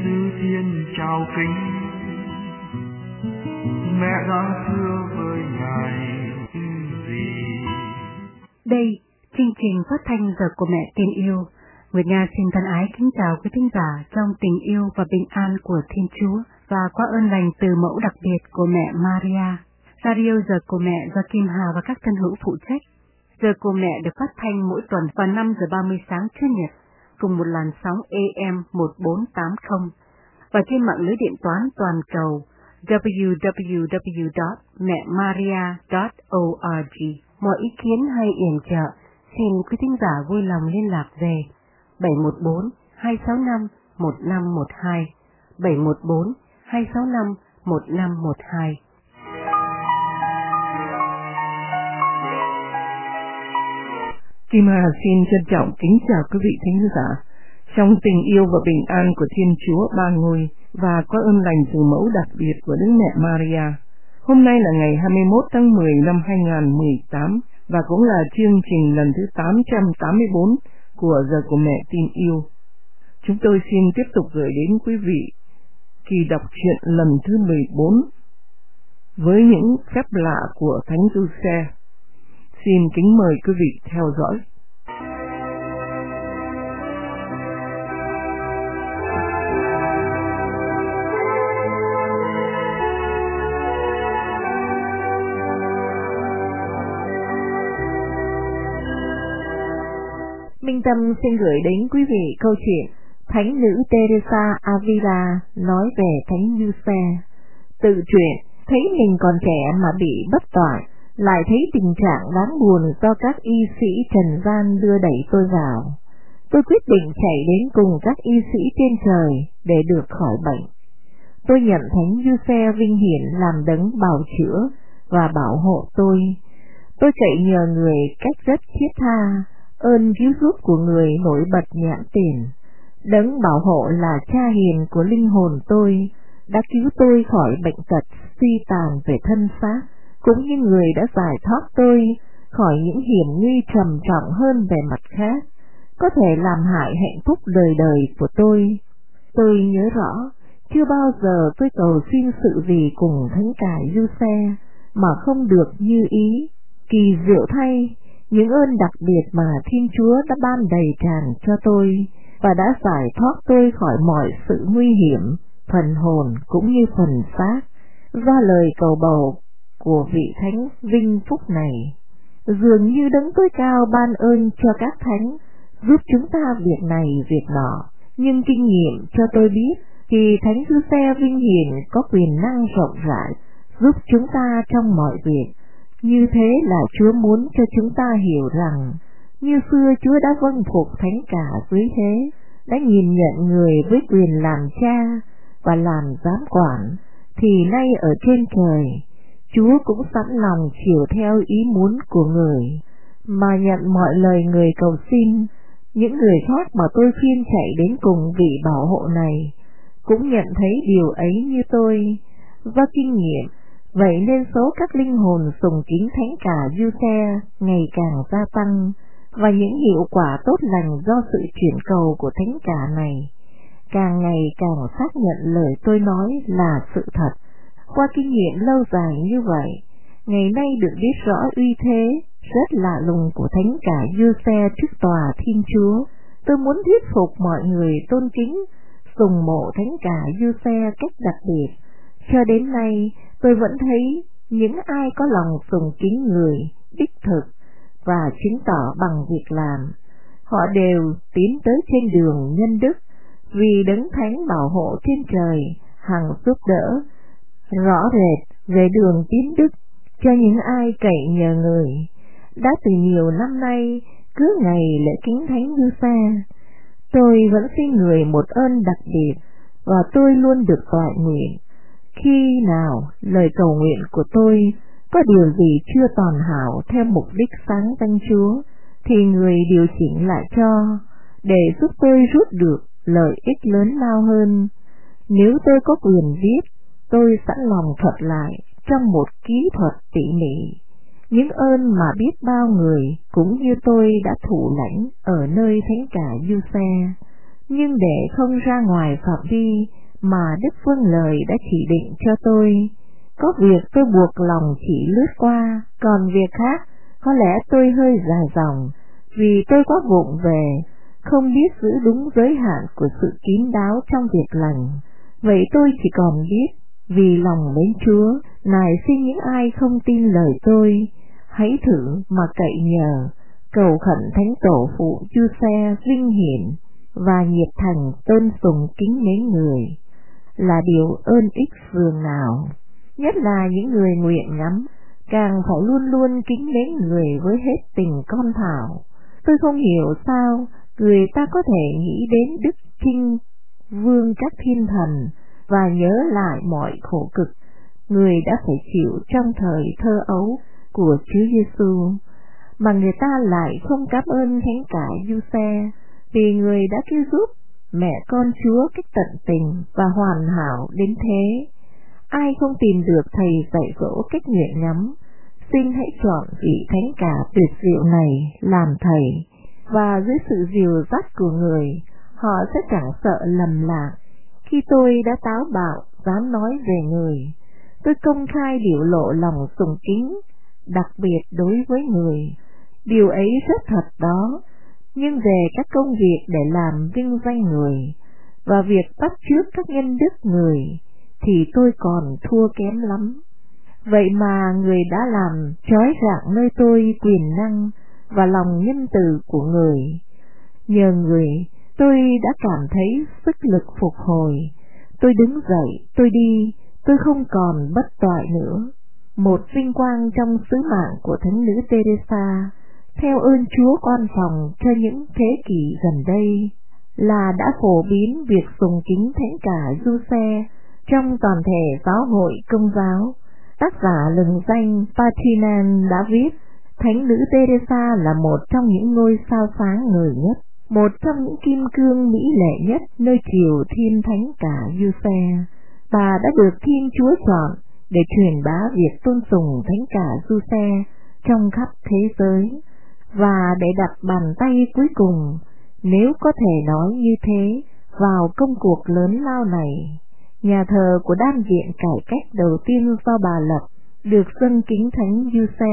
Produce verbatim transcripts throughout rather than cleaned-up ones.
Giêsu Thiên chào kính, mẹ đã thưa với Ngài gì. Đây, chương trình phát thanh Giờ của Mẹ Tin Yêu. Nguyệt Nga xin thân ái kính chào quý thính giả trong tình yêu và bình an của Thiên Chúa và qua ơn lành từ mẫu đặc biệt của mẹ Maria. Radio Giờ của Mẹ do Kim Hà và các thân hữu phụ trách. Giờ của Mẹ được phát thanh mỗi tuần vào năm giờ ba mươi sáng Chủ nhật cùng một làn sóng A M một bốn tám không và trên mạng lưới điện toán toàn cầu w w w chấm mẹ maria chấm org. Mọi ý kiến hay yểm trợ xin quý thính giả vui lòng liên lạc về bảy một bốn hai sáu năm một năm một hai, bảy một bốn hai sáu năm một năm một hai. Kim Hà xin trân trọng kính chào quý vị thính giả trong tình yêu và bình an của Thiên Chúa Ba Ngôi và có ơn lành từ mẫu đặc biệt của Đức Mẹ Maria. Hôm nay là ngày hai mươi mốt tháng mười năm hai nghìn không trăm mười tám và cũng là chương trình lần thứ tám trăm tám mươi bốn của Giờ của Mẹ Tin Yêu. Chúng tôi xin tiếp tục gửi đến quý vị kỳ đọc truyện lần thứ mười bốn với những phép lạ của Thánh Giuse. Xin kính mời quý vị theo dõi. Minh Tâm xin gửi đến quý vị câu chuyện Thánh nữ Teresa Avila nói về Thánh Giuse. Tự truyện, thấy mình còn trẻ mà bị bất toại, lại thấy tình trạng đáng buồn do các y sĩ trần gian đưa đẩy tôi vào. Tôi quyết định chạy đến cùng các y sĩ trên trời để được khỏi bệnh. Tôi nhận Thánh Giuse vinh hiển làm đấng bào chữa và bảo hộ tôi. Tôi chạy nhờ người cách rất thiết tha, ơn cứu giúp của người nổi bật nhãn tiền. Đấng bảo hộ là Cha hiền của linh hồn tôi, đã cứu tôi khỏi bệnh tật suy tàn về thân xác, cũng như người đã giải thoát tôi khỏi những hiểm nguy trầm trọng hơn về mặt khác, có thể làm hại hạnh phúc đời đời của tôi. Tôi nhớ rõ, chưa bao giờ tôi cầu xin sự gì cùng Thánh cả Giuse mà không được như ý. Kỳ diệu thay, những ơn đặc biệt mà Thiên Chúa đã ban đầy tràn cho tôi và đã giải thoát tôi khỏi mọi sự nguy hiểm, phần hồn cũng như phần xác, do lời cầu bầu của vị Thánh vinh phúc này. Dường như đấng tối cao ban ơn cho các thánh, giúp chúng ta việc này việc nọ, nhưng kinh nghiệm cho tôi biết thì Thánh Giuse vinh hiển có quyền năng rộng rãi, giúp chúng ta trong mọi việc. Như thế là Chúa muốn cho chúng ta hiểu rằng, như xưa Chúa đã vâng phục thánh cả dưới thế, đã nhìn nhận người với quyền làm cha và làm giám quản, thì nay ở trên trời, Chúa cũng sẵn lòng chiều theo ý muốn của người, mà nhận mọi lời người cầu xin. Những người khác mà tôi khuyên chạy đến cùng vị bảo hộ này, cũng nhận thấy điều ấy như tôi, do kinh nghiệm. Vậy nên số các linh hồn sùng kính Thánh cả Giuse ngày càng gia tăng, và những hiệu quả tốt lành do sự chuyển cầu của Thánh cả này càng ngày càng xác nhận lời tôi nói là sự thật. Qua kinh nghiệm lâu dài như vậy, ngày nay được biết rõ uy thế rất lạ lùng của Thánh cả Giuse trước tòa Thiên Chúa. Tôi muốn thuyết phục mọi người tôn kính, sùng mộ Thánh cả Giuse cách đặc biệt. Cho đến nay, tôi vẫn thấy những ai có lòng sùng kính người đích thực và chứng tỏ bằng việc làm, họ đều tiến tới trên đường nhân đức, vì đấng thánh bảo hộ trên trời hằng giúp đỡ rõ rệt về đường tiến đức cho những ai cậy nhờ người. Đã từ nhiều năm nay, cứ ngày lễ kính Thánh Giuse, tôi vẫn xin người một ơn đặc biệt, và tôi luôn được toại nguyện. Khi nào lời cầu nguyện của tôi có điều gì chưa toàn hảo theo mục đích sáng danh Chúa, thì người điều chỉnh lại cho, để giúp tôi rút được lợi ích lớn lao hơn. Nếu tôi có quyền viết, tôi sẵn lòng thuật lại trong một kỹ thuật tỉ mỉ những ơn mà biết bao người cũng như tôi đã thụ lãnh ở nơi Thánh cả Giuse, nhưng để không ra ngoài phạm vi mà Đức Vâng Lời đã chỉ định cho tôi. Có việc tôi buộc lòng chỉ lướt qua, còn việc khác có lẽ tôi hơi dài dòng, vì tôi quá vụng về, không biết giữ đúng giới hạn của sự kín đáo trong việc lành. Vậy tôi chỉ còn biết, vì lòng mến Chúa, nài xin những ai không tin lời tôi, hãy thử mà cậy nhờ, cầu khẩn Thánh Tổ phụ Giuse vinh hiển và nhiệt thành tôn sùng kính mến người, là điều ơn ích dường nào. Nhất là những người nguyện ngắm, càng phải luôn luôn kính mến người với hết tình con thảo. Tôi không hiểu sao người ta có thể nghĩ đến Đức Trinh Vương các thiên thần và nhớ lại mọi khổ cực người đã phải chịu trong thời thơ ấu của Chúa Giêsu, mà người ta lại không cảm ơn Thánh cả Giuse vì người đã cứu giúp mẹ con Chúa cách tận tình và hoàn hảo đến thế. Ai không tìm được thầy dạy dỗ cách nguyện ngắm, xin hãy chọn vị Thánh cả tuyệt diệu này làm thầy, và dưới sự dìu dắt của người, họ sẽ chẳng sợ lầm lạc. Khi tôi đã táo bạo dám nói về người, tôi công khai biểu lộ lòng sùng kính đặc biệt đối với người. Điều ấy rất thật đó, nhưng về các công việc để làm vinh danh người và việc bắt chước các nhân đức người thì tôi còn thua kém lắm. Vậy mà người đã làm trói rạng nơi tôi quyền năng và lòng nhân từ của người. Nhờ người, tôi đã cảm thấy sức lực phục hồi. Tôi đứng dậy, tôi đi, tôi không còn bất toại nữa. Một vinh quang trong sứ mạng của Thánh nữ Teresa, theo ơn Chúa quan phòng cho những thế kỷ gần đây, là đã phổ biến việc sùng kính Thánh cả Giuse trong toàn thể giáo hội Công giáo. Tác giả lừng danh Patinan đã viết, Thánh nữ Teresa là một trong những ngôi sao sáng ngời nhất, một trong những kim cương mỹ lệ nhất nơi triều thiên Thánh cả Giuse. Bà đã được Thiên Chúa chọn để truyền bá việc tôn sùng Thánh cả Giuse trong khắp thế giới, và để đặt bàn tay cuối cùng, nếu có thể nói như thế, vào công cuộc lớn lao này. Nhà thờ của đan viện cải cách đầu tiên do bà lập được dâng kính Thánh Giuse.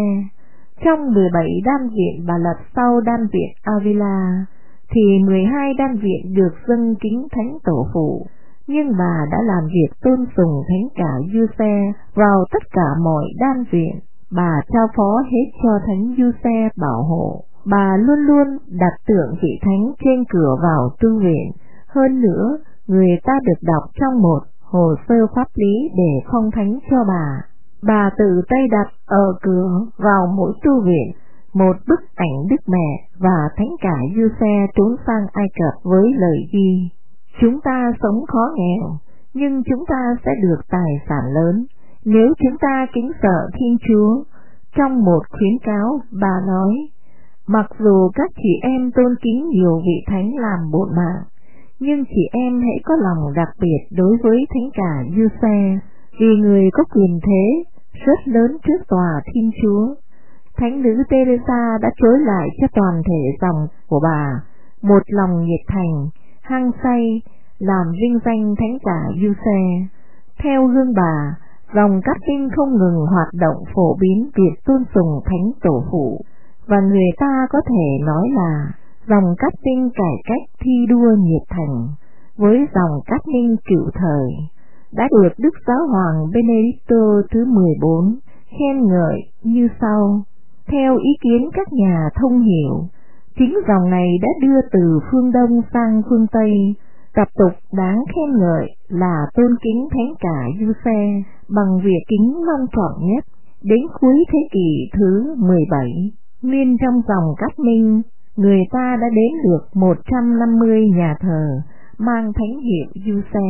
Trong mười bảy đan viện bà lập sau đan viện Avila, thì mười hai đan viện được dâng kính Thánh Tổ phụ, nhưng bà đã làm việc tôn sùng Thánh cả Giuse vào tất cả mọi đan viện. Bà trao phó hết cho Thánh Giuse bảo hộ. Bà luôn luôn đặt tượng vị Thánh trên cửa vào tu viện. Hơn nữa, người ta được đọc trong một hồ sơ pháp lý để phong thánh cho bà. Bà tự tay đặt ở cửa vào mỗi tu viện một bức ảnh Đức Mẹ và Thánh cả Giuse trốn sang Ai Cập với lời ghi: chúng ta sống khó nghèo, nhưng chúng ta sẽ được tài sản lớn nếu chúng ta kính sợ Thiên Chúa. Trong một khuyến cáo, bà nói, mặc dù các chị em tôn kính nhiều vị thánh làm bổn mạng, nhưng chị em hãy có lòng đặc biệt đối với Thánh cả Giuse, vì người có quyền thế rất lớn trước tòa Thiên Chúa. Thánh nữ Teresa đã trối lại cho toàn thể dòng của bà một lòng nhiệt thành, hăng say làm vinh danh Thánh cả Giuse. Theo hương bà, dòng Cát Tinh không ngừng hoạt động phổ biến việc tôn sùng Thánh Tổ phụ, và người ta có thể nói là dòng Cát Tinh cải cách thi đua nhiệt thành với dòng Cát Tinh cựu thời, đã được Đức Giáo hoàng Benedicto thứ mười bốn khen ngợi như sau. Theo ý kiến các nhà thông hiểu, chính dòng này đã đưa từ phương Đông sang phương Tây. Tập tục đáng khen ngợi là tôn kính Thánh cả Giuse bằng việc kính long trọng nhất. Đến cuối thế kỷ thứ mười bảy, nguyên trong dòng Cát Minh, người ta đã đến được một trăm năm mươi nhà thờ mang thánh hiệu Giuse.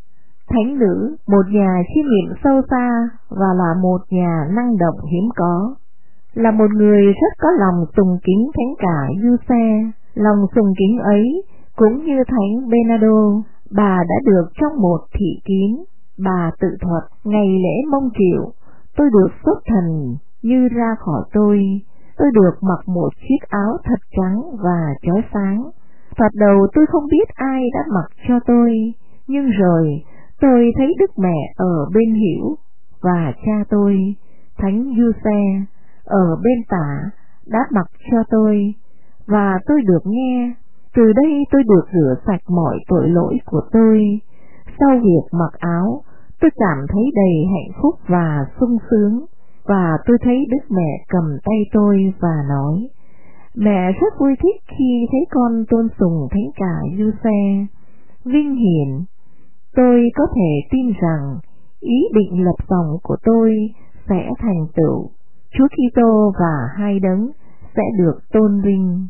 Thánh nữ, một nhà chiêm nghiệm sâu xa và là một nhà năng động hiếm có, là một người rất có lòng sùng kính Thánh cả Giuse. Lòng sùng kính ấy cũng như Thánh Bernardo, bà đã được trong một thị kín. Bà tự thuật, ngày lễ mông triệu, tôi được xuất thần như ra khỏi tôi, tôi được mặc một chiếc áo thật trắng và chói sáng. Thoạt đầu tôi không biết ai đã mặc cho tôi, nhưng rồi Tôi thấy Đức Mẹ ở bên hữu và cha tôi, Thánh Giuse, ở bên tả đáp mặc cho tôi, và tôi được nghe. Từ đây tôi được rửa sạch mọi tội lỗi của tôi. Sau việc mặc áo, tôi cảm thấy đầy hạnh phúc và sung sướng, và tôi thấy Đức Mẹ cầm tay tôi và nói: Mẹ rất vui thích khi thấy con tôn sùng Thánh Cả Giuse. Vinh hiển, tôi có thể tin rằng ý định lập dòng của tôi sẽ thành tựu. Chúa Kitô và Hai Đấng sẽ được tôn vinh.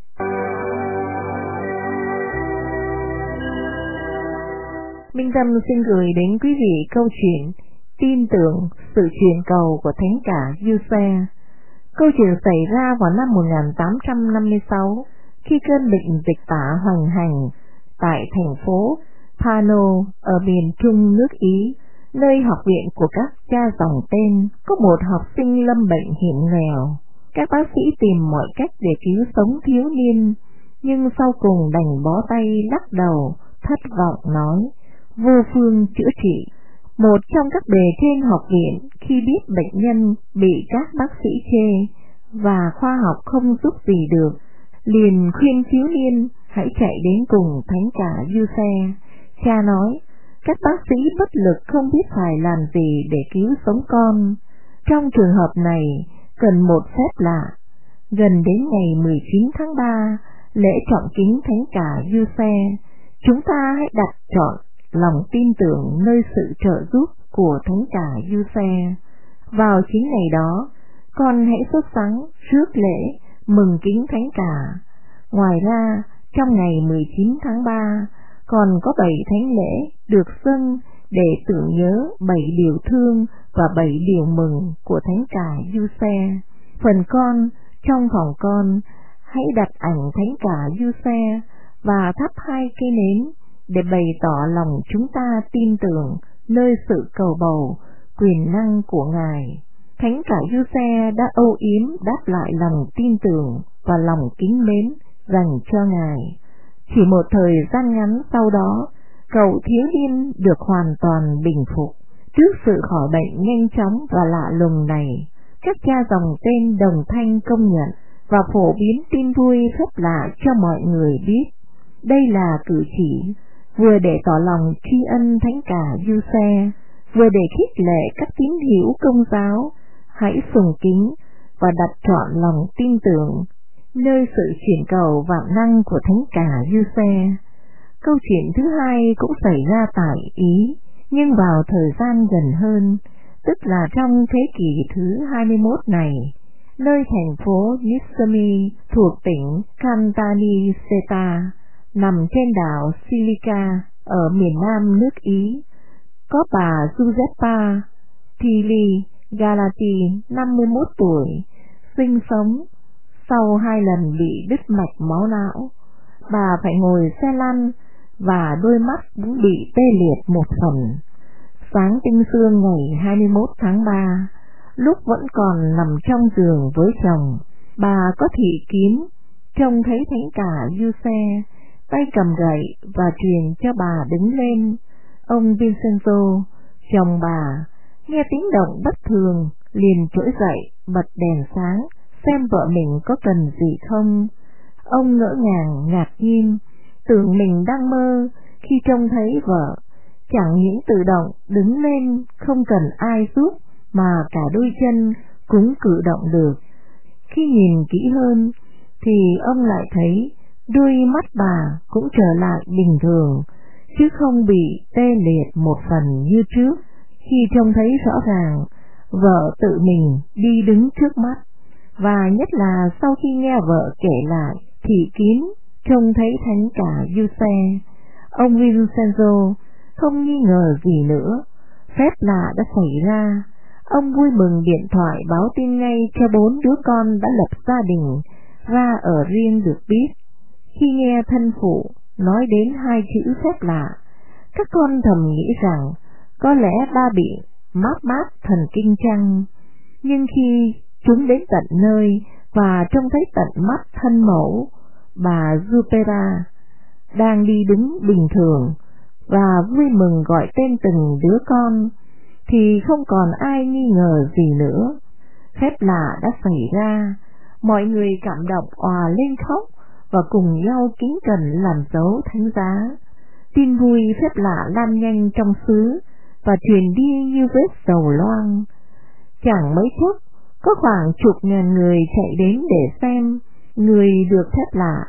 Minh Tâm xin gửi đến quý vị câu chuyện Tin tưởng sự truyền cầu của Thánh Cả Giuse. Câu chuyện xảy ra vào năm một nghìn tám trăm năm mươi sáu, khi cơn bệnh dịch tả hoành hành tại thành phố Pano ở miền trung nước Ý, nơi học viện của các cha dòng tên. Có một học sinh lâm bệnh hiểm nghèo. Các bác sĩ tìm mọi cách để cứu sống thiếu niên, nhưng sau cùng đành bó tay lắc đầu, thất vọng nói: vô phương chữa trị. Một trong các bề trên học viện khi biết bệnh nhân bị các bác sĩ chê và khoa học không giúp gì được, liền khuyên thiếu niên hãy chạy đến cùng Thánh Cả Giuse. Cha nói: các bác sĩ bất lực không biết phải làm gì để cứu sống con. Trong trường hợp này cần một phép lạ. Gần đến ngày mười chín tháng ba, lễ trọng kính Thánh Cả Giuse, chúng ta hãy đặt trọn lòng tin tưởng nơi sự trợ giúp của Thánh Cả Giuse. Vào chính ngày đó, con hãy sốt sắng rước lễ mừng kính Thánh Cả. Ngoài ra, trong ngày mười chín tháng ba, còn có bảy thánh lễ được dâng để tưởng nhớ bảy điều thương và bảy điều mừng của Thánh Cả Giuse. Phần con, trong phòng con, hãy đặt ảnh Thánh Cả Giuse và thắp hai cây nến để bày tỏ lòng chúng ta tin tưởng nơi sự cầu bầu quyền năng của Ngài. Thánh Cả Giuse đã âu yếm đáp lại lòng tin tưởng và lòng kính mến dành cho Ngài. Chỉ một thời gian ngắn sau đó, cậu thiếu niên được hoàn toàn bình phục. Trước sự khỏi bệnh nhanh chóng và lạ lùng này, các cha dòng tên đồng thanh công nhận và phổ biến tin vui phép lạ cho mọi người biết. Đây là cử chỉ vừa để tỏ lòng tri ân Thánh Cả Giuse, vừa để khích lệ các tín hữu Công giáo hãy sùng kính và đặt trọn lòng tin tưởng nơi sự chuyển cầu vạn năng của Thánh Cả Giuse. Câu chuyện thứ hai cũng xảy ra tại Ý, nhưng vào thời gian gần hơn, tức là trong thế kỷ thứ hai mươi mốt này, nơi thành phố Nissami thuộc tỉnh Caltanissetta nằm trên đảo Silica ở miền nam nước Ý, có bà Giuseppa Tilly Galati, năm mươi mốt tuổi, sinh sống. Sau hai lần bị đứt mạch máu não, bà phải ngồi xe lăn và đôi mắt cũng bị tê liệt một phần. Sáng tinh sương ngày hai mươi mốt tháng ba, lúc vẫn còn nằm trong giường với chồng, bà có thị kiến, trông thấy Thánh Cả Giuse tay cầm gậy và truyền cho bà đứng lên. Ông Vincenzo, chồng bà, nghe tiếng động bất thường, liền trỗi dậy bật đèn sáng xem vợ mình có cần gì không. Ông ngỡ ngàng ngạc nhiên, tưởng mình đang mơ khi trông thấy vợ chẳng những tự động đứng lên không cần ai giúp mà cả đôi chân cũng cử động được. Khi nhìn kỹ hơn thì ông lại thấy đôi mắt bà cũng trở lại bình thường, chứ không bị tê liệt một phần như trước, khi trông thấy rõ ràng vợ tự mình đi đứng trước mắt. Và nhất là sau khi nghe vợ kể lại thị kiến trông thấy Thánh Cả Giuse, ông Vincenzo không nghi ngờ gì nữa, phép lạ đã xảy ra. Ông vui mừng điện thoại báo tin ngay cho bốn đứa con đã lập gia đình ra ở riêng được biết. Khi nghe thân phụ nói đến hai chữ phép lạ, các con thầm nghĩ rằng có lẽ ba bị mát mát thần kinh chăng. Nhưng khi chúng đến tận nơi và trông thấy tận mắt thân mẫu, bà Zupera đang đi đứng bình thường và vui mừng gọi tên từng đứa con, thì không còn ai nghi ngờ gì nữa. Phép lạ đã xảy ra, mọi người cảm động òa lên khóc và cùng nhau kính cẩn làm dấu thánh giá. Tin vui phép lạ lan nhanh trong xứ và truyền đi như vết dầu loang. Chẳng mấy chốc, có khoảng chục ngàn người chạy đến để xem người được phép lạ.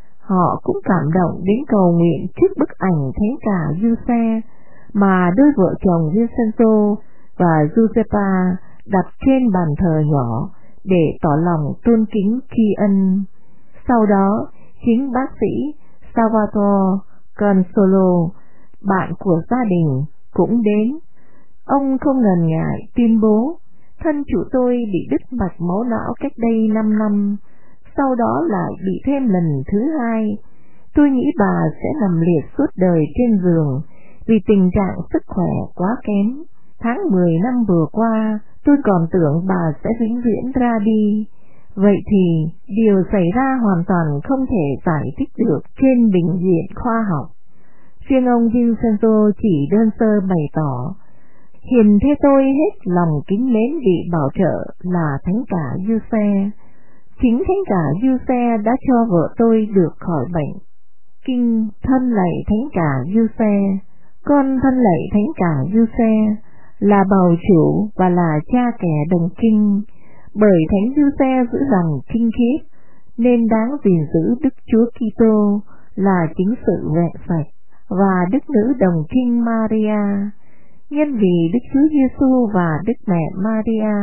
Họ cũng cảm động đến cầu nguyện trước bức ảnh thánh cả Giuse mà đôi vợ chồng Vincenzo và Giuseppa đặt trên bàn thờ nhỏ để tỏ lòng tôn kính tri ân. Sau đó, chính bác sĩ Salvatore Consolo, bạn của gia đình, cũng đến. Ông không ngần ngại tuyên bố, thân chủ tôi bị đứt mạch máu não cách đây năm năm, sau đó lại bị thêm lần thứ hai. Tôi nghĩ bà sẽ nằm liệt suốt đời trên giường vì tình trạng sức khỏe quá kém. Tháng mười năm vừa qua, tôi còn tưởng bà sẽ vĩnh viễn ra đi. Vậy thì, điều xảy ra hoàn toàn không thể giải thích được trên bình diện khoa học. Riêng ông Vincenzo chỉ đơn sơ bày tỏ, hiền thế tôi hết lòng kính mến vị bảo trợ là thánh cả Giuse. Chính thánh cả Giuse đã cho vợ tôi được khỏi bệnh. Kinh thân lạy thánh cả Giuse, con thân lạy thánh cả Giuse, là bào chủ và là cha kẻ đồng trinh. Bởi thánh Giuse giữ lòng trinh khiết, nên đáng gìn giữ Đức Chúa Kitô là chính sự vẹn sạch, và Đức Nữ Đồng Trinh Maria. Nhân vì Đức Chúa Giêsu và Đức Mẹ Maria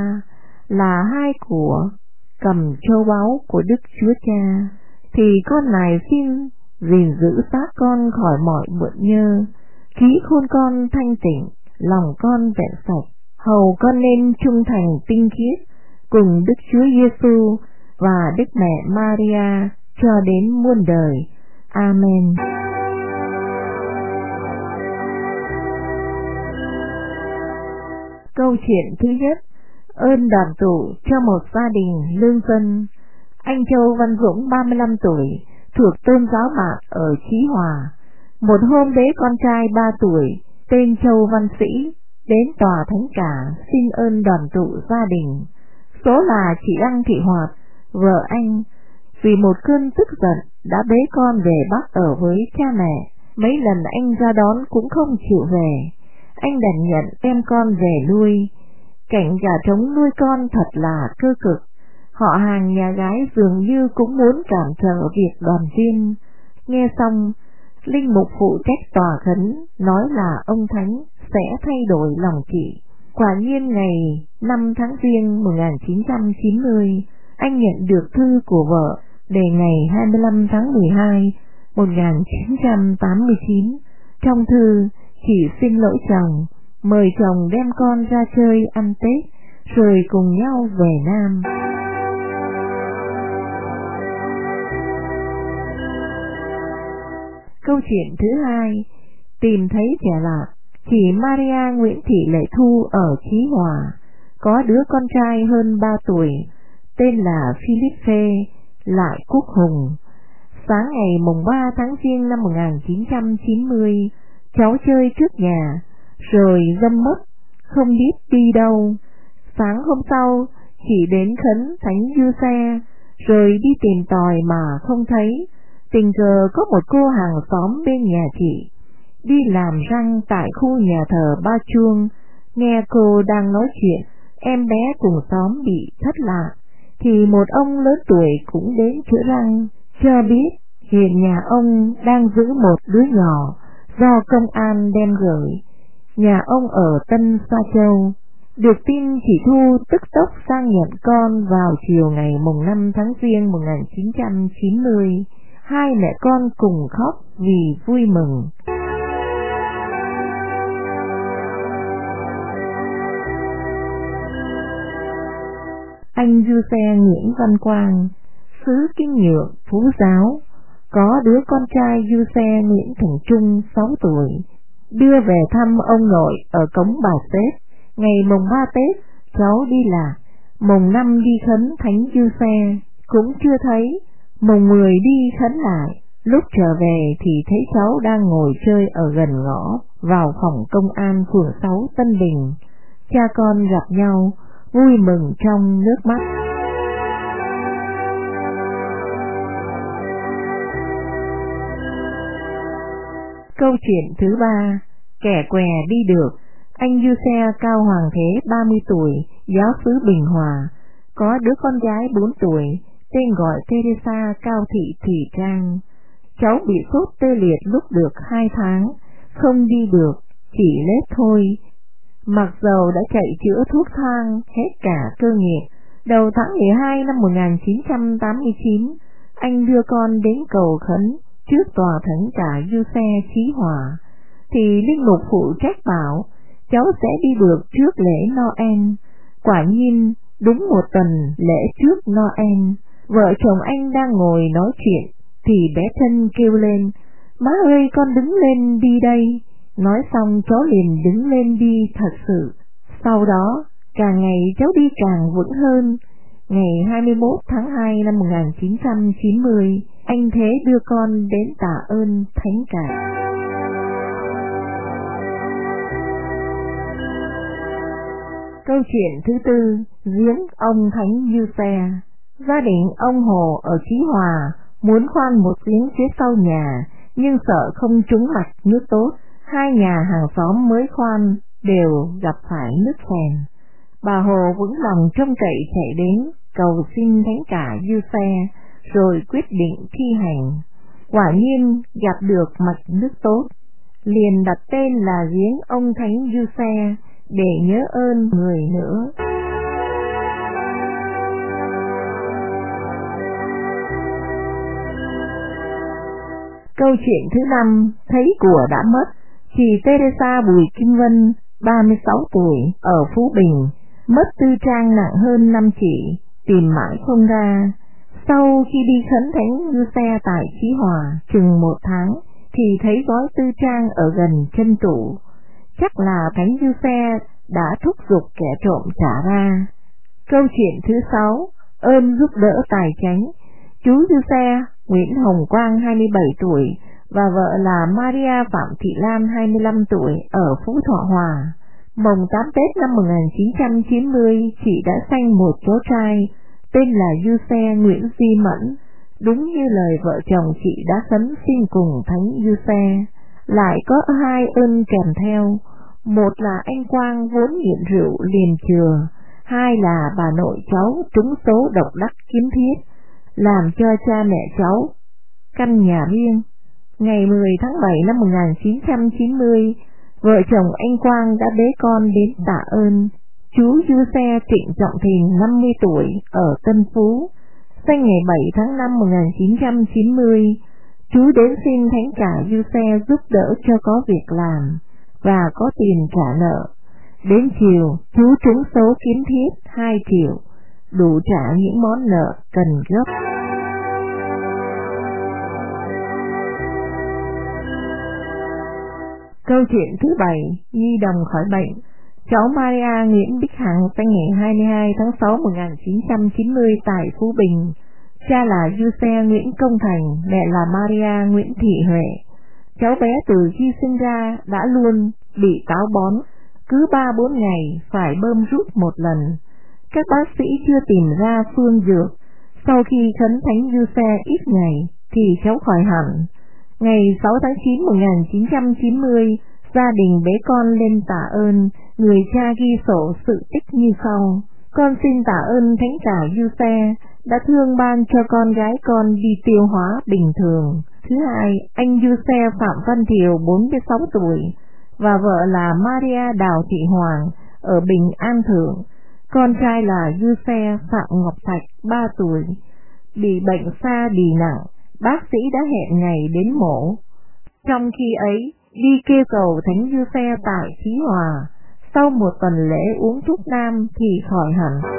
là hai của cầm châu báu của Đức Chúa Cha, thì con này xin gìn giữ xác con khỏi mọi mượn nhơ, trí khôn con thanh tịnh, lòng con vẹn sạch, hầu con nên trung thành tinh khiết cùng Đức Chúa Giêsu và Đức Mẹ Maria cho đến muôn đời. Amen. Câu chuyện thứ nhất, ơn đoàn tụ cho một gia đình lương dân. Anh Châu Văn Dũng, ba mươi lăm tuổi, thuộc tôn giáo Mạc ở Chí Hòa. Một hôm bế con trai ba tuổi, tên Châu Văn Sĩ, đến tòa thánh cả xin ơn đoàn tụ gia đình. Số là chị Đăng Thị Hoạt, vợ anh, vì một cơn tức giận đã bế con về Bắc ở với cha mẹ. Mấy lần anh ra đón cũng không chịu về. Anh đành nhận đem con về nuôi. Cảnh gà trống nuôi con thật là cơ cực. Họ hàng nhà gái dường như cũng muốn cản trở việc đoàn viên. Nghe xong, linh mục phụ trách tòa khấn nói là ông Thánh sẽ thay đổi lòng chị. Quả nhiên ngày năm tháng Giêng một nghìn chín trăm chín mươi, anh nhận được thư của vợ đề ngày hai mươi lăm tháng mười hai một nghìn chín trăm tám mươi chín. Trong thư chỉ xin lỗi chồng, mời chồng đem con ra chơi ăn Tết, rồi cùng nhau về Nam. Câu chuyện thứ hai, tìm thấy trẻ lạc. Chị Maria Nguyễn Thị Lệ Thu ở Chí Hòa có đứa con trai hơn ba tuổi, tên là Philippe lại Quốc Hùng. Sáng ngày mùng ba tháng Giêng năm một nghìn chín trăm chín mươi, cháu chơi trước nhà, rồi dâm mất, không biết đi đâu. Sáng hôm sau, chị đến khấn thánh Giuse, rồi đi tìm tòi mà không thấy. Tình cờ có một cô hàng xóm bên nhà chị đi làm răng tại khu nhà thờ Ba Chuông, nghe cô đang nói chuyện em bé cùng xóm bị thất lạc, thì một ông lớn tuổi cũng đến chữa răng, cho biết hiện nhà ông đang giữ một đứa nhỏ do công an đem gửi. Nhà ông ở Tân Sa Châu. Được tin chị Thu tức tốc sang nhận con vào chiều ngày mùng năm tháng Giêng một nghìn chín trăm chín mươi. Hai mẹ con cùng khóc vì vui mừng. Anh Giuse Nguyễn Văn Quang, xứ Kinh Nhượng, Phú Giáo, có đứa con trai Giuse Nguyễn Thành Trung, sáu tuổi, đưa về thăm ông nội ở cống Bà Tết. Ngày mùng ba Tết, cháu đi lạc, mùng năm đi khấn thánh Giuse, cũng chưa thấy, mùng mười đi khấn lại, Lúc trở về thì thấy cháu đang ngồi chơi ở gần ngõ vào phòng công an phường sáu Tân Bình. Cha con gặp nhau, vui mừng trong nước mắt. Câu chuyện thứ ba, kẻ què đi được. Anh Giuse Cao Hoàng Thế, ba mươi tuổi, giáo xứ Bình Hòa, có đứa con gái bốn tuổi, tên gọi Teresa Cao Thị Thủy Trang. Cháu bị sốt tê liệt lúc được hai tháng, không đi được, chỉ lết thôi. Mặc dầu đã chạy chữa thuốc thang hết cả cơ nghiệp, đầu tháng mười hai năm một nghìn chín trăm tám mươi chín, anh đưa con đến cầu khấn trước tòa thánh cả Giuse Chí Hòa, thì linh mục phụ trách bảo cháu sẽ đi được trước lễ Noel. Quả nhiên, đúng một tuần lễ trước Noel, vợ chồng anh đang ngồi nói chuyện, thì bé Trân kêu lên, má ơi con đứng lên đi đây. Nói xong cháu liền đứng lên đi thật sự. Sau đó, càng ngày cháu đi càng vững hơn. Ngày hai mươi mốt tháng hai năm một nghìn chín trăm chín mươi, anh Thế đưa con đến tạ ơn thánh cả. Câu chuyện thứ tư, giếng ông Thánh Giuse. Gia đình ông Hồ ở Chí Hòa muốn khoan một giếng phía sau nhà, nhưng sợ không trúng mạch nước tốt. Hai nhà hàng xóm mới khoan đều gặp phải nước phèn. Bà Hồ vững lòng trông cậy chạy đến cầu xin thánh cả Giuse, rồi quyết định thi hành. Quả nhiên gặp được mạch nước tốt, liền đặt tên là giếng ông Thánh Giuse để nhớ ơn người nữa. Câu chuyện thứ năm, thấy của đã mất. Chị Teresa Bùi Kim Vân, ba mươi sáu tuổi, ở Phú Bình, mất tư trang nặng hơn năm chỉ, tìm mãi không ra. Sau khi đi khấn thánh Giuse tại Chí Hòa chừng một tháng, thì thấy gói tư trang ở gần chân tủ. Chắc là thánh Giuse đã thúc giục kẻ trộm trả ra. Câu chuyện thứ sáu, ơn giúp đỡ tài chánh. Chú Giuse Nguyễn Hồng Quang, hai mươi bảy tuổi, và vợ là Maria Phạm Thị Lan, hai mươi lăm tuổi, ở Phú Thọ Hòa. Mồng tám Tết năm một nghìn chín trăm chín mươi, chị đã sanh một cháu trai, tên là Giuse Nguyễn Duy Mẫn. Đúng như lời vợ chồng chị đã khấn xin cùng thánh Giuse. Lại có hai ơn kèm theo. Một là anh Quang vốn nghiện rượu liền chừa, hai là bà nội cháu trúng số độc đắc kiếm thiết, làm cho cha mẹ cháu căn nhà riêng. Ngày mười tháng bảy năm một nghìn chín trăm chín mươi, vợ chồng anh Quang đã bế con đến tạ ơn. Chú Giuse Trịnh Trọng Thìn, năm mươi tuổi, ở Tân Phú, sinh ngày bảy tháng năm năm một nghìn chín trăm chín mươi. Chú đến xin thánh cả Giuse giúp đỡ cho có việc làm và có tiền trả nợ. Đến chiều, chú trúng số kiếm thiết hai triệu, đủ trả những món nợ cần gấp. Câu chuyện thứ bảy, nhi đồng khỏi bệnh. Cháu Maria Nguyễn Bích Hằng sinh ngày hai mươi hai tháng sáu năm một nghìn chín trăm chín mươi tại Phú Bình. Cha là Giuse Nguyễn Công Thành, mẹ là Maria Nguyễn Thị Huệ. Cháu bé từ khi sinh ra đã luôn bị táo bón, cứ ba bốn ngày phải bơm rút một lần. Các bác sĩ chưa tìm ra phương dược. Sau khi khấn thánh Giuse ít ngày thì cháu khỏi hẳn. Ngày sáu tháng chín năm một nghìn chín trăm chín mươi, gia đình bế con lên tạ ơn. Người cha ghi sổ sự tích như sau: con xin tạ ơn thánh cả Giuse đã thương ban cho con gái con đi tiêu hóa bình thường. Thứ hai, anh Giuse Phạm Văn Thiều, bốn mươi sáu tuổi, và vợ là Maria Đào Thị Hoàng, ở Bình An Thượng. Con trai là Giuse Phạm Ngọc Thạch, ba tuổi, bị bệnh sa bì nặng, bác sĩ đã hẹn ngày đến mổ. Trong khi ấy, đi kêu cầu thánh Giuse tại Chí Hòa, sau một tuần lễ uống thuốc nam thì khỏi hẳn.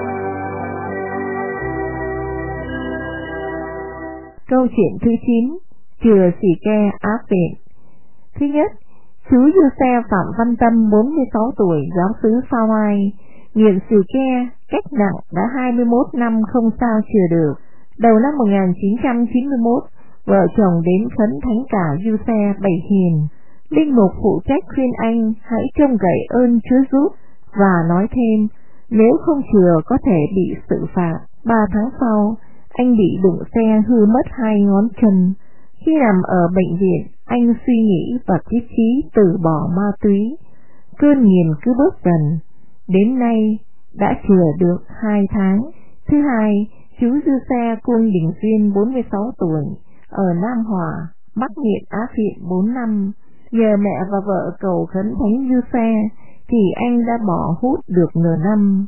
Câu chuyện thứ chín, chừa xì ke áp viện. Thứ nhất, chú Giuse Phạm Văn Tâm, bốn mươi sáu tuổi, giáo xứ Sao Mai, nghiện xì ke cách nặng đã hai mươi mốt năm không sao chừa được. Đầu năm một nghìn chín trăm chín mươi mốt, vợ chồng đến khấn thánh cả Giuse Bảy Hiền. Linh mục phụ trách khuyên anh hãy trông cậy ơn Chúa giúp, và nói thêm, nếu không chừa có thể bị xử phạt. Ba tháng sau, anh bị đụng xe hư mất hai ngón chân. Khi nằm ở bệnh viện, anh suy nghĩ và quyết chí từ bỏ ma túy. Cơn nghiện cứ bước dần, đến nay đã chừa được hai tháng. Thứ hai, chú Giuse Cuông Đình Duyên bốn mươi sáu tuổi, ở Nam Hòa, mắc nghiện áp viện bốn năm. Nhờ mẹ và vợ cầu khấn thánh Giuse thì anh đã bỏ hút được nửa năm.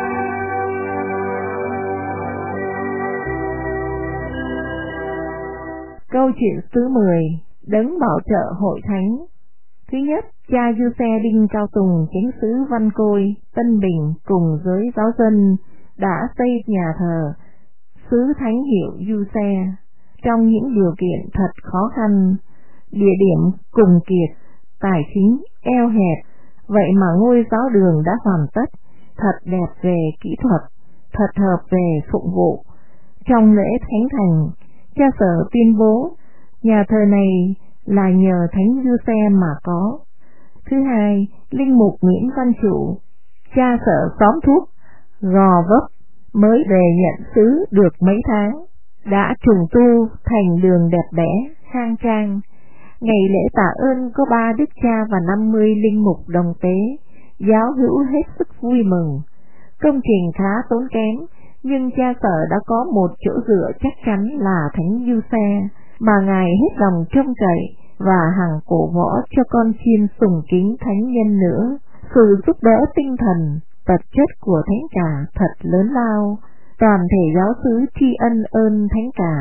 Câu chuyện thứ mười, đấng bảo trợ hội thánh. Thứ nhất, cha Giuse Đinh Cao Tùng, chánh xứ Văn Côi, Tân Bình cùng giới giáo dân đã xây nhà thờ xứ thánh hiệu Giuse trong những điều kiện thật khó khăn, địa điểm cùng kiệt, tài chính eo hẹp. Vậy mà ngôi giáo đường đã hoàn tất, thật đẹp về kỹ thuật, thật hợp về phụng vụ. Trong lễ thánh thành, cha sở tuyên bố nhà thờ này là nhờ thánh Giuse mà có. Thứ hai, linh mục Nguyễn Văn Chủ, cha sở xóm Thuốc, Gò Vấp, mới về nhận xứ được mấy tháng, đã trùng tu thành đường đẹp đẽ, khang trang. Ngày lễ tạ ơn có ba đức cha và năm mươi linh mục đồng tế, giáo hữu hết sức vui mừng. Công trình khá tốn kém, nhưng cha sở đã có một chỗ dựa chắc chắn là thánh Giuse, mà ngài hết lòng trông cậy và hằng cổ võ cho con chiên sùng kính thánh nhân nữa. Sự giúp đỡ tinh thần, vật chất của thánh cả thật lớn lao. Toàn thể giáo xứ tri ân ơn thánh cả.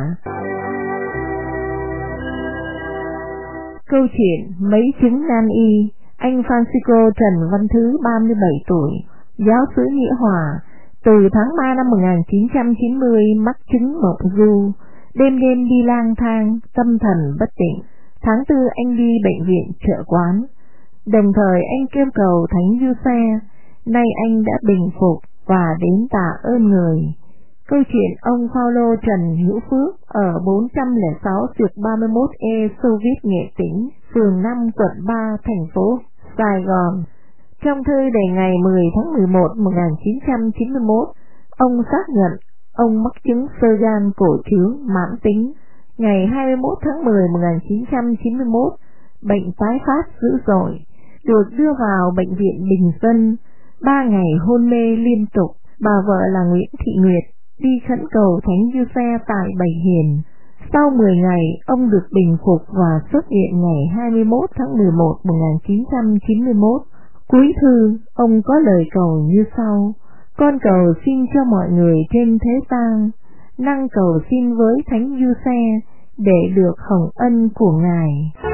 Câu chuyện mấy chứng nan y. Anh Francisco Trần Văn Thứ, ba mươi bảy tuổi, giáo xứ Nghĩa Hòa, từ tháng ba năm một nghìn chín trăm chín mươi mắc chứng mộng du, đêm đêm đi lang thang, tâm thần bất định. Tháng tư anh đi bệnh viện Chợ Quán. Đồng thời anh kêu cầu thánh Giuse. Nay anh đã bình phục và đến tạ ơn người. Câu chuyện ông Phaolô Trần Hữu Phước ở bốn trăm lẻ sáu trục ba mươi mốt E Xô Viết Nghệ Tĩnh, phường năm, quận ba, thành phố Sài Gòn. Trong thư đề ngày mười tháng mười một năm một nghìn chín trăm chín mươi mốt, ông xác nhận ông mắc chứng xơ gan cổ trướng mãn tính. Ngày hai mươi mốt tháng mười năm một nghìn chín trăm chín mươi mốt, bệnh tái phát dữ dội, được đưa vào bệnh viện Bình Dân. Ba ngày hôn mê liên tục. Bà vợ là Nguyễn Thị Nguyệt đi khấn cầu thánh Giuse tại Bảy Hiền. Sau mười ngày, ông được bình phục và xuất viện ngày hai mươi mốt tháng mười một năm một nghìn chín trăm chín mươi mốt. Cuối thư, ông có lời cầu như sau: Con cầu xin cho mọi người trên thế gian năng cầu xin với thánh Giuse để được hồng ân của ngài.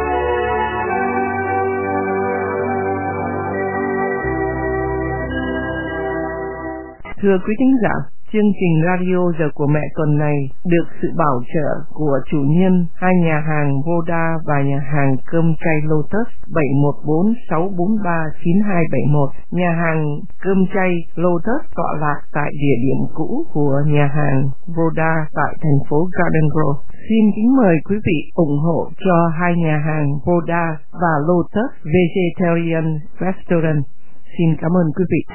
Thưa quý thính giả, chương trình radio Giờ của Mẹ tuần này được sự bảo trợ của chủ nhân hai nhà hàng Voda và nhà hàng cơm chay Lotus bảy một bốn sáu bốn ba chín hai bảy một. Nhà hàng cơm chay Lotus tọa lạc tại địa điểm cũ của nhà hàng Voda tại thành phố Garden Grove. Xin kính mời quý vị ủng hộ cho hai nhà hàng Voda và Lotus Vegetarian Restaurant. Xin cảm ơn quý vị.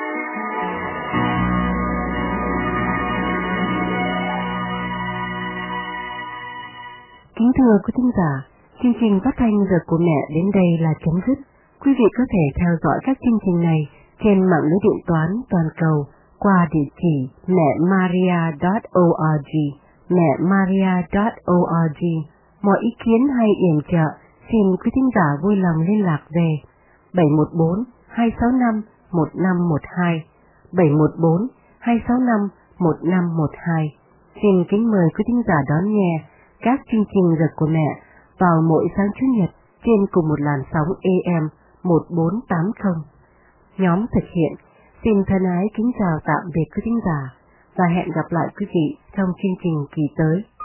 Kính thưa quý thính giả, chương trình phát thanh Giờ của Mẹ đến đây là chấm dứt. Quý vị có thể theo dõi các chương trình này trên mạng lưới điện toán toàn cầu qua địa chỉ mẹ maria chấm org, mẹ maria chấm org. Mọi ý kiến hay yểm trợ, xin quý thính giả vui lòng liên lạc về bảy một bốn hai sáu năm một năm một hai, bảy một bốn hai sáu năm một năm một hai. Xin kính mời quý thính giả đón nghe các chương trình Giờ của Mẹ vào mỗi sáng Chủ nhật trên cùng một làn sóng A M một bốn tám không. Nhóm thực hiện xin thân ái kính chào tạm biệt quý thính giả và hẹn gặp lại quý vị trong chương trình kỳ tới.